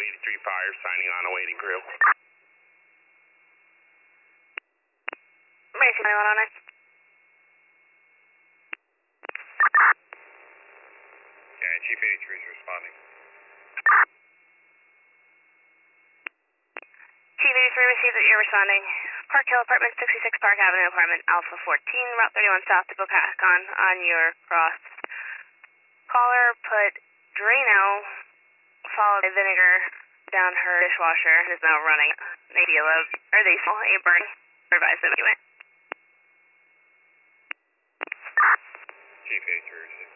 83 Fire, signing on, awaiting crew. Macy 9109. Yeah, Chief 83 is responding. Chief 83 received that you're responding. Park Hill Apartment, 66 Park Avenue, Apartment Alpha 14, Route 31 South to Bocacon on your cross. Caller put Drano, followed by vinegar, down her dishwasher, and is now running. Maybe they smell a burn. Advise them anyway. Chief 83 received.